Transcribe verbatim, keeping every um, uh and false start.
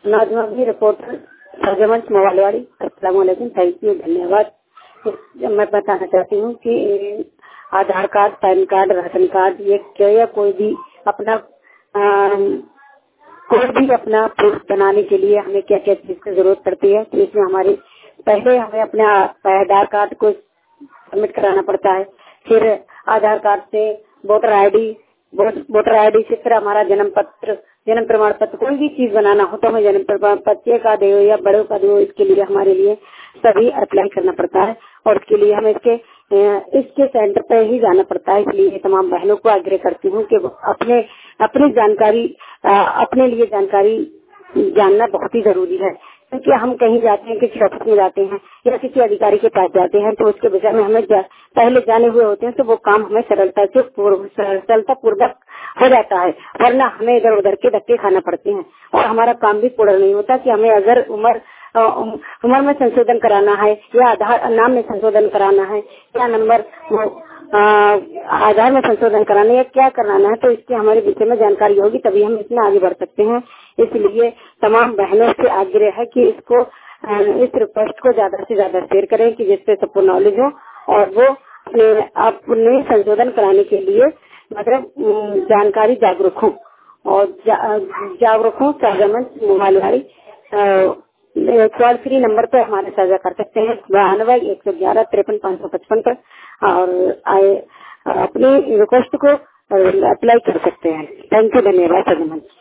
नौजवान रिपोर्टर सरजमंच मोबाइलवाड़ी। अस्सलाम वालेकुम, थैंक यू, धन्यवाद। मैं बताना चाहती हूँ कि Aadhaar card, PAN card, ration card, ये क्या या कोई भी अपना आ, कोई भी अपना प्रूफ बनाने के लिए हमें क्या क्या चीज की जरूरत पड़ती है। तो इसमें हमारी पहले हमें अपना आधार कार्ड को सबमिट कराना पड़ता है, फिर आधार कार्ड से वोटर आईडी, वोटर आईडी से फिर हमारा जन्म पत्र, जन्म प्रमाण पत्र, कोई भी चीज बनाना हो तो हमें जन्म प्रमाण पत्र का दे या बड़ों का दे, इसके लिए हमारे लिए सभी अप्लाई करना पड़ता है और इसके लिए हमें इसके इसके सेंटर पे ही जाना पड़ता है। इसलिए तमाम बहनों को आग्रह करती हूँ कि अपने अपनी जानकारी अपने लिए जानकारी जानना बहुत ही जरूरी है, क्योंकि हम कहीं जाते हैं, किसी ऑफिस में जाते हैं या किसी अधिकारी के पास जाते हैं तो उसके विषय में हमें जा, पहले जाने हुए होते हैं तो वो काम हमें सरलता से सरलता पूर्वक हो जाता है, वरना हमें इधर उधर के धक्के खाना पड़ते हैं और हमारा काम भी पूरा नहीं होता। कि हमें अगर उम्र उम्र में संशोधन कराना है या आधार नाम में संशोधन कराना है या नंबर आधार में संशोधन कराना है या क्या कराना है, तो इसके हमारे विषय में जानकारी होगी तभी हम इसमें आगे बढ़ सकते हैं। इसलिए तमाम बहनों से आग्रह है कि इसको इस रिक्वेस्ट को ज्यादा से ज्यादा शेयर करें कि जिससे सबको नॉलेज हो और वो अपने संशोधन कराने के लिए मतलब जानकारी जागरूक हो और जा, जागरूक हो। सरजमंच मोबाइलवाड़ी टोल फ्री नंबर पर हमारे साझा कर सकते हैं, बानवे एक सौ ग्यारह तिरपन पाँच सौ पचपन पर, और अपनी रिक्वेस्ट को अप्लाई कर सकते हैं। थैंक यू, धन्यवाद सरजमंच।